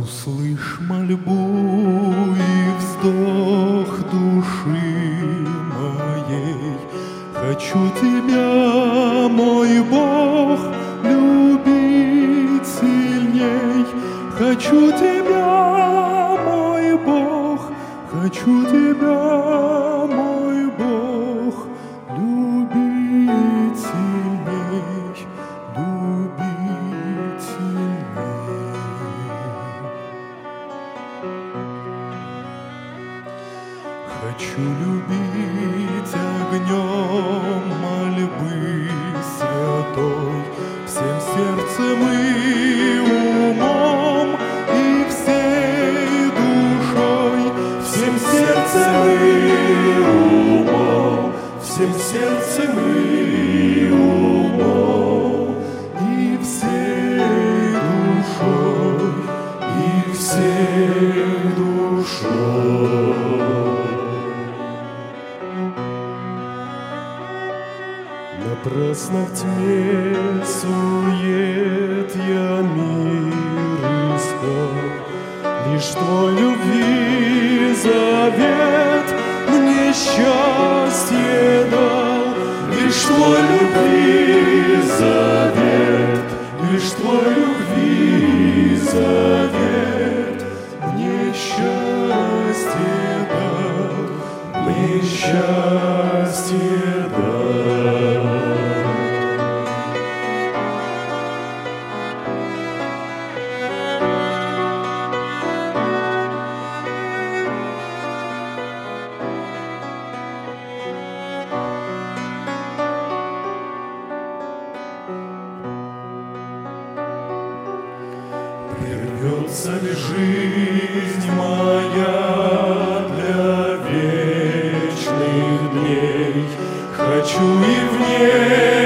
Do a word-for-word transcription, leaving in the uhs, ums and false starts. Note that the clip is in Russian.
Услышь мольбу и вздох души моей. Хочу тебя, мой Бог, любить сильней. Хочу тебя, мой Бог, хочу тебя, мой Бог, любить сильней, любить сильней. Хочу любить огнем мольбы святой, всем сердцем и умом, и всей душой, всем сердцем и умом, всем сердцем и умом, и всей душой, и всей душой. Напрасно в тьме сует я мир искал, лишь твой любви завет мне счастье дал. Лишь твой любви завет, лишь твой любви завет мне счастье дал, мне счастье дал. Прервется ли жизнь моя для вечных дней? Хочу и в ней